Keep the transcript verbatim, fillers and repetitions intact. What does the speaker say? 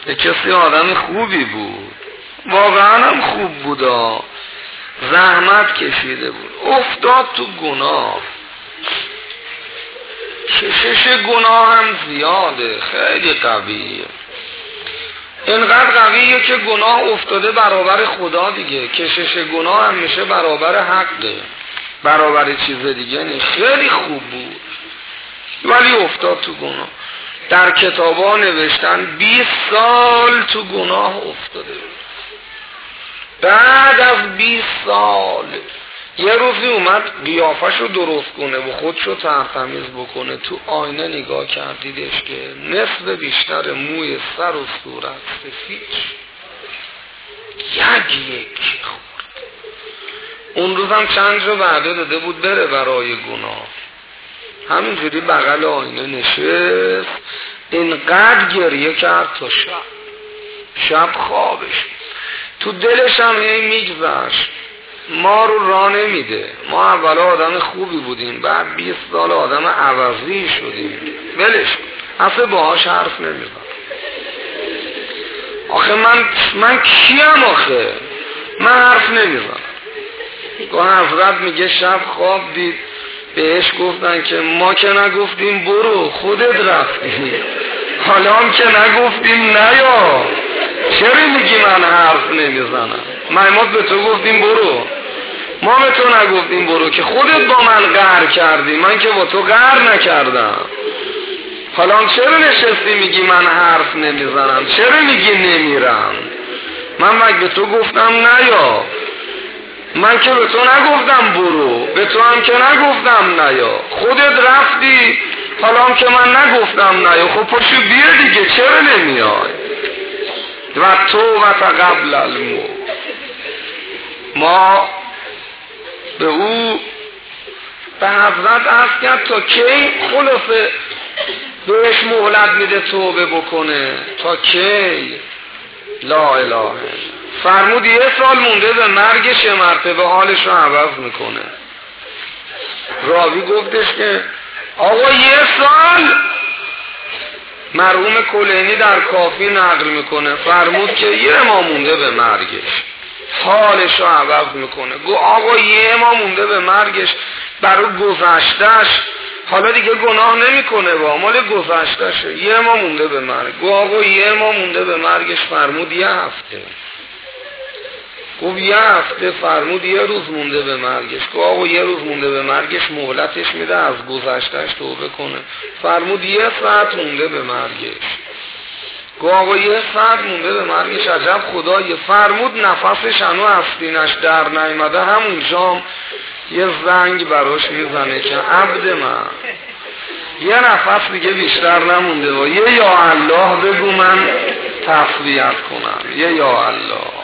یه کسی آدم خوبی بود، واقعا هم خوب بودا، زحمت کشیده بود، افتاد تو گناه. کشش گناه هم زیاده، خیلی قویه، اینقدر قویه که گناه افتاده برابر خدا دیگه. کشش گناه هم میشه برابر حقه، برابر چیز دیگه نیست. خیلی خوب بود ولی افتاد تو گناه. در کتابا نوشتن بیست سال تو گناه افتاده بود. بعد از بیست سال یه روزی اومد قیافش رو درست کنه و خودشو ترتمیز بکنه، تو آینه نگاه کردیدش که نصف بیشتر موی سر و صورت سفید یک یک خورد. اون روزم چند جا وعده داده بود بره برای گناه، همینجوری بغل آینه نشست، اینقدر گریه کرد تا شب. شب خوابش تو دلش هم هی میگذشت ما رو راه نمیده، ما اولا آدم خوبی بودیم، بعد بیست سال آدم عوضی شدیم، ولش اصلا باهاش حرف نمیزن. آخه من من کیم آخه؟ من حرف نمیزنم. گاه حضرت میگه شب خواب دید، بهش گفتن که ما که نگفتیم برو، خودت رفتی، حالا هم که نگفتیم نیا، چرا میگی من حرف نمیزنم؟ ما ما به تو گفتیم برو، ما به تو نگفتیم برو که خودت با من قهر کردی، من که با تو قهر نکردم. حالا هم چرا نشستی میگی من حرف نمیزنم؟ چرا میگی نمیرم؟ من مگه به تو گفتم نیا؟ من که به تو نگفتم برو، به تو هم که نگفتم نیا، خودت رفتی، حالا هم که من نگفتم نیا، خب پاشو بیا دیگه، چرا نمیای؟ و تو و قبل الموت. ما به او به حضرت عرض کرد تا کی خلافه بهش مهلت میده توبه بکنه، تا کی؟ لا اله الا. فرمود یه سال مونده به مرگش، یه مرتبه حالش رو عوض میکنه. راوی گفتش که آقا یه سال، مرحوم کلینی در کافی نقل میکنه، فرمود که یه ما مونده به مرگش، حالش رو عوض میکنه. گو آقا یه ما مونده به مرگش، برای گذشتش حالا دیگه گناه نمیکنه، با مال گذشتشه، یه ما مونده به مرگ. گو آقا یه ما مونده به مرگش، فرمود یه هفته. گفت یه هفته، فرمود یه روز مونده به مرگش. گفت آقا یه روز مونده به مرگش، مهلتش میده از گذشتهش توبه کنه. فرمود یه ساعت مونده به مرگش. گفت آقا یه ساعت مونده به مرگش، عجب خدایه. فرمود نفسش هنو هستینش در نیامده، همون جام یه زنگ براش میزنه که عبد من یه نفس دیگه بیشتر نمونده و یه یا الله بگو من تسلیت کنم، یه یا الله.